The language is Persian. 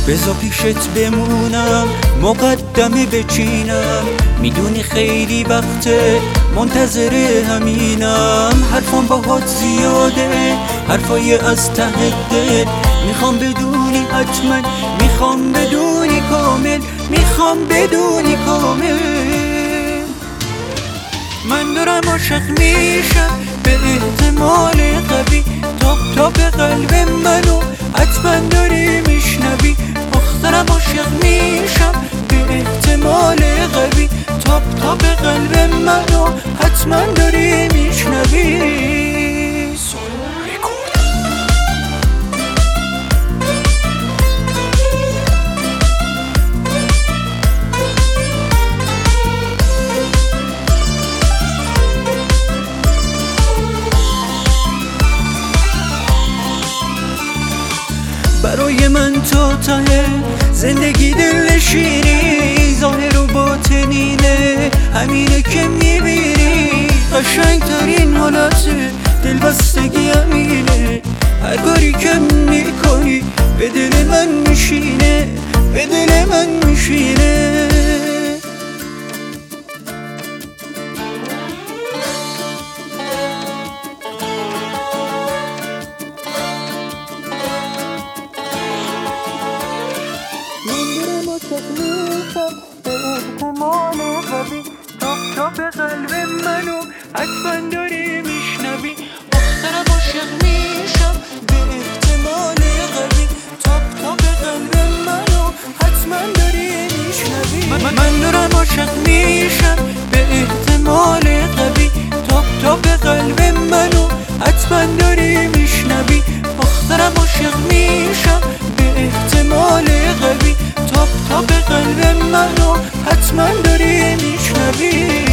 بذار پیشت بمونم، مقدمه بچینم، میدونی خیلی وقته منتظر همینم. حرفام باهات زیاده، حرفای از ته دل، میخوام بدونی حتما، میخوام بدونی کامل، میخوام بدونی کامل. من دارم عاشق میشم به احتمال قوی، تاپ قلب منو حتما داری میشنوی. دخترم عاشق میشم به احتمال قوی، تاپ قلب منو حتما داری میشنوی. برای من تو ته زندگی دلنشینی، ظاهر و باطنینه همینه که میبینی. قشنگ ترین حالت دلبستگی همینه، هر کاری که میکنی به دل من میشینه، به دل من میشینه. به احتمال قوی، تاپ قلب منو حتما داری میشنوی. دخترم عاشق میشم به احتمال قوی، تاپ قلب منو حتما داری میشنوی. من دارم عاشق میشم به احتمال قوی، تاپ قلب منو حتما داری میشنوی. دخترم عاشق میشم به احتمال قوی، تاپ قلب منو حتما داری میشنوی.